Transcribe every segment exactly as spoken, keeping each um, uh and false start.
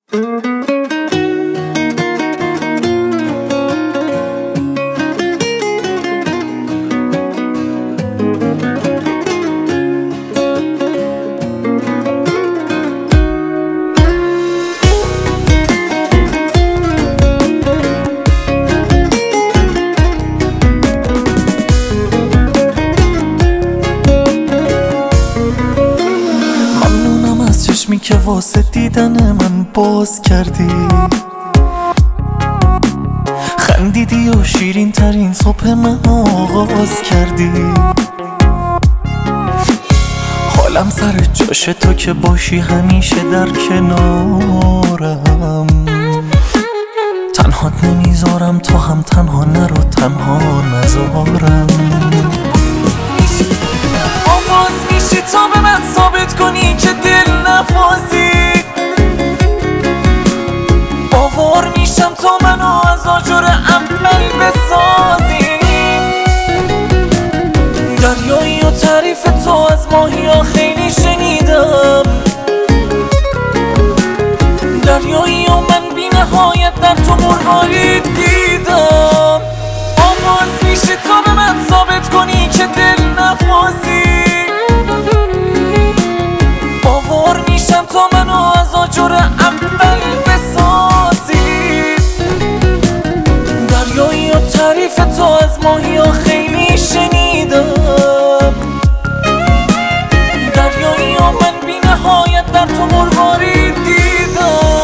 چشمی که واسه دیدن من باز کردی، خندیدی و شیرین ترین صبح من آغاز کردی. حالم سر جاش تو که باشی همیشه در کنارم، تنهات نمیذارم تو هم تنها نرو تنها نذارم. آواز میشی تا به من ثابت کنی که دل نفازی، باور میشم تا منو از آجر عمل بسازی. دریایی و تعریف تو از ماهی ها خیلی شنیدم، دریایی و من بی نهایت در تو مرغاری دیدم. آواز میشی تا به من ثابت کنی که دل نفازی، باور میشم تا منو از آجر اول بسازی. دریایی و تعریف تو از ماهی ها خیلی شنیدم، دریایی و من بی نهایت در تو مرغاری دیدم.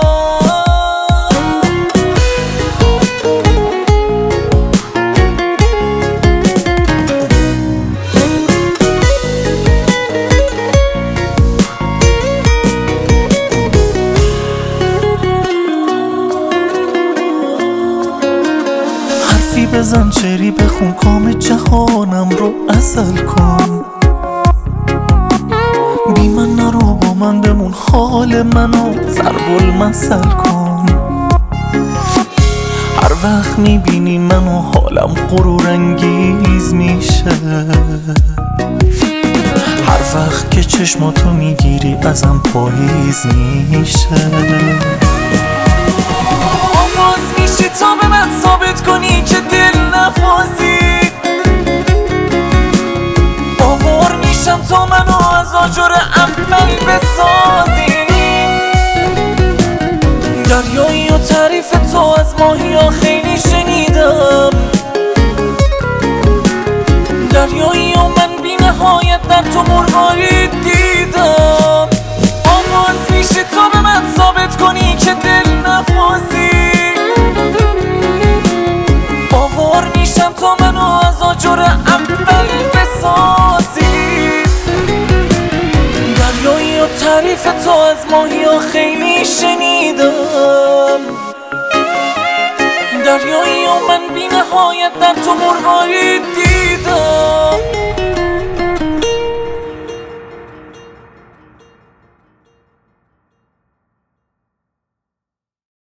بزن شعری بخون کام جهانم رو عسل کن، بی من نرو با من بمون حال منو ضرب المثل کن. هر وقت میبینی منو حالم غرور انگیز میشه، هر وقت که چشماتو میگیری ازم پاییز میشه. آواز میشی تا به من ثابت کنی که دل نفازی، باور میشم تا منو از آجر عمل بسازی. دریایی و تعریف تو از ماهی ها خیلی شنیدم، دریایی و من بی نهایت در تو مرغاری دیدم. آواز میشی تا به من ثابت کنی که دل نفازی، باور میشم تا منو از آجر اول بسازی. دریایی و تعریف تو از ماهی ها خیلی شنیدم، دریایی و من بی نهایت در تو مرغاری دیدم.